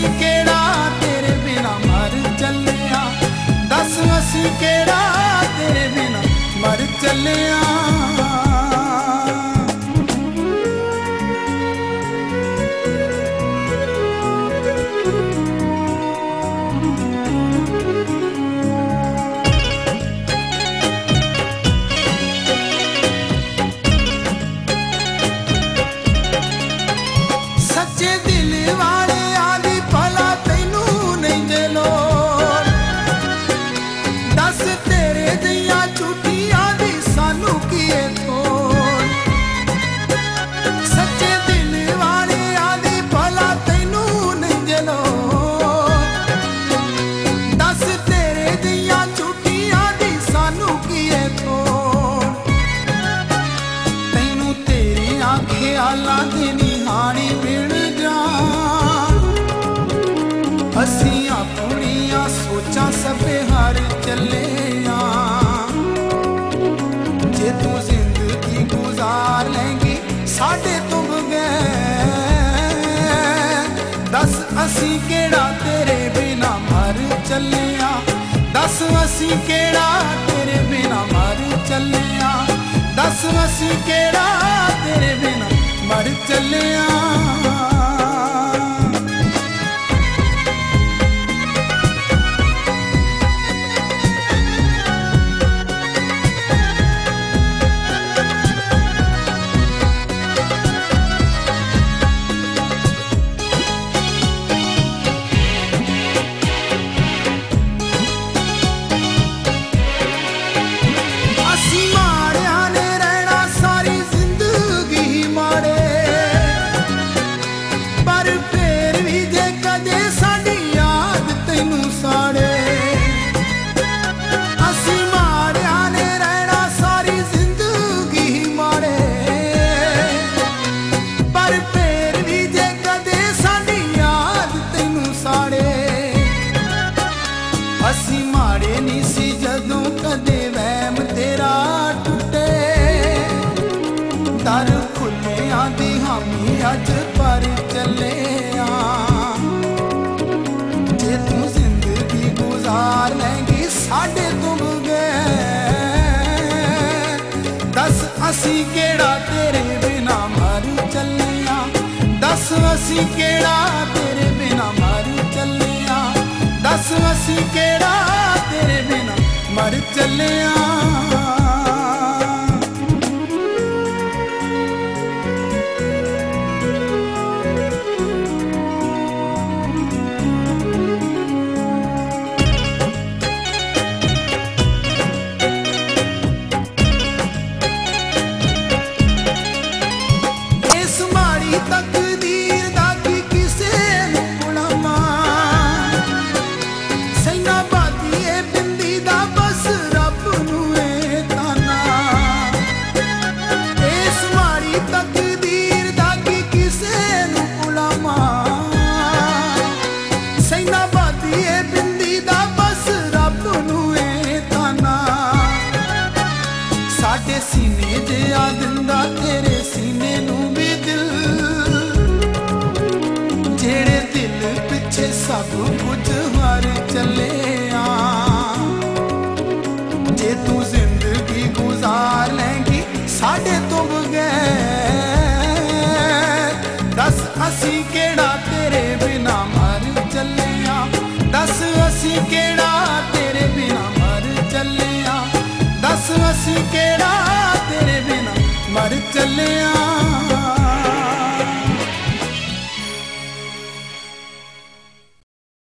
केड़ा तेरे बिना मर चलिया, दस असी केड़ा तेरे बिना मर चलिया। सच्चे दिल वाले आदि भला तैनू नहीं जे लोड़, दस तेरे दियां झूठियां दी सानू कीए थोड़। सच्चे दिल वाले आदि भला तैनू नहीं जे लोड़, दस तेरे दियां झूठियां दी सानू कीए थोड़। तैनू तेरियां ख्यालां दी निहानी असी अपनिया सोचा सबे हार चले जे तू जिंदगी गुजार लेंगी साढ़े तो बगैर, दस असी केड़ा तेरे बिना मर चले, दस असी केड़ा तेरे बिना मर चले, दस असी केड़ा तेरे बिना मर चले। असी माड़े नहीं सी जदों कदे वहम तेरा टुटे, दर खुले आदि हामी अज पर चले। जे तू जिंदगी गुजार लेंगी साढ़े तो बगैर, दस असी केड़ा तेरे बिना मर चले, दस असी केड़ा तेरे बिना मर चले, दस असी केड़ा तेरे बिना मर चले। इस माड़ी तकदीर दा की किसे नूं भुलावां, साडे सीने जे आ दिंदा तेरे सीने नूं भी दिल, जेड़े दिल पिछे सब कुछ हार चले। जे तू जिंदगी गुजार लेंगी साडे तो बगैर, दस असी केड़ा तेरे बिना मर चले, दस असी के